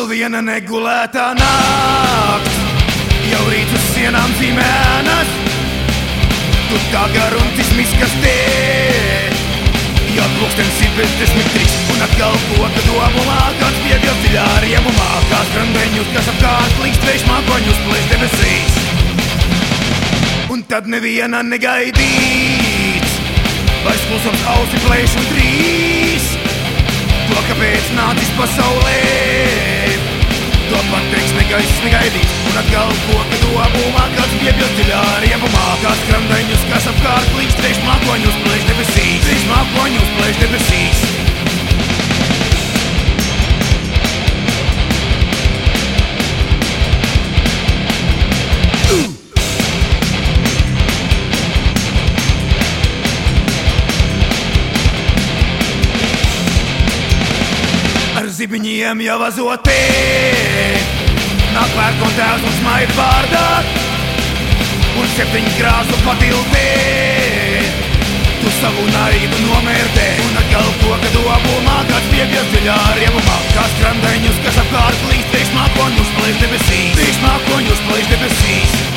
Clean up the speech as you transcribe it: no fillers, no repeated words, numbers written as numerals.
Vēl viena negulētā nakts, jau rīt uz sienām zīmēnas. Tu tā garuncis miskastē, jau plūkstens ir bez 10 un atkal koka domumā, kāds piebilst dziļā riebumā, kāds grandeņus, kas apkārt līkst vējš mākoņus plēš debesīs. Un tad neviena negaidīts, vairs klusums ausi plēš un trīs. To, kāpēc nācis pasaulē, to pateiks negaiss negaidīts. Un atkal koka domumā, kāds piebilst dziļā riebumā, kāds grandeņus, kas apkārt līkst vējš mākoņus plēš debesīs. Vējš mākoņus plēš debesīs. Ar zibiņiem jau azotē nāk pērk un tēvs un smaid vārdā, un 7 krāsu patiltē tu savu naidu nomērtē. Un atkal koka domumā, kāds piebilst dziļā riebumā, kāds grandeņus, kas apkārt līkst vējš mākoņus plēš debesīs. Vējš mākoņus plēš debesīs.